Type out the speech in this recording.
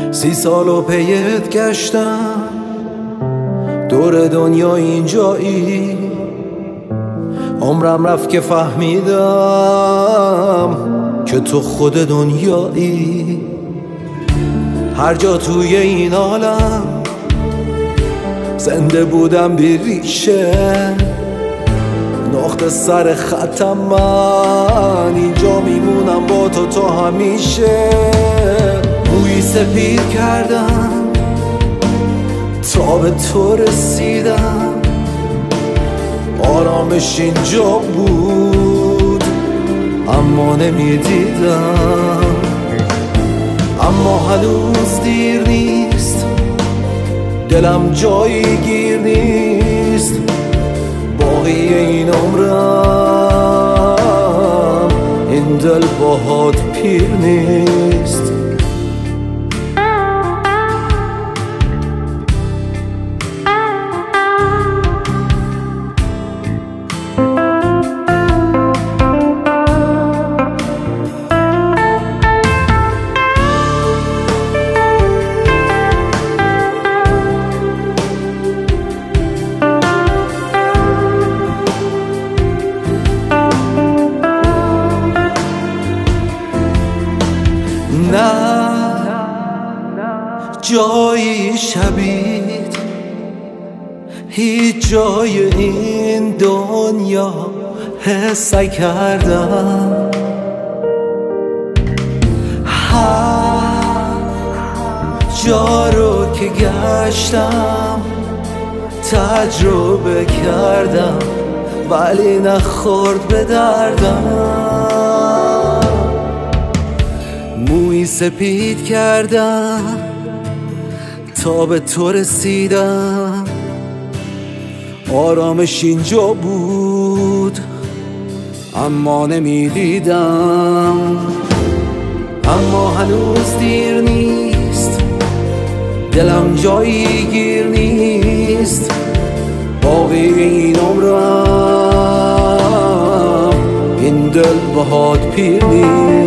30 سال و پیت گشتم دور دنیا اینجایی، عمرم رفت که فهمیدم که تو خود دنیایی. هر جا توی این عالم زنده بودم بی ریشه، نقطه سر خطم من اینجا میمونم با تو تا همیشه. موی سپید کردم تا به تو رسیدم، آرامش اینجا بود اما نمیدیدم. اما هنوز دیر نیست، دلم جایی گیر نیست، باقی این عمرم این دل باهات پیر نیست. نه جایی شبیه هیچ جای این دنیا حس کردم. هر جا رو که گشتم تجربه کردم ولی نخورد به دردم. موی سپید کردم تا به تو رسیدم، آرامش اینجا بود اما نمیدیدم. اما هنوز دیر نیست، دلم جایی گیر نیست، باقی این عمرم این دل باهات پیر نیست.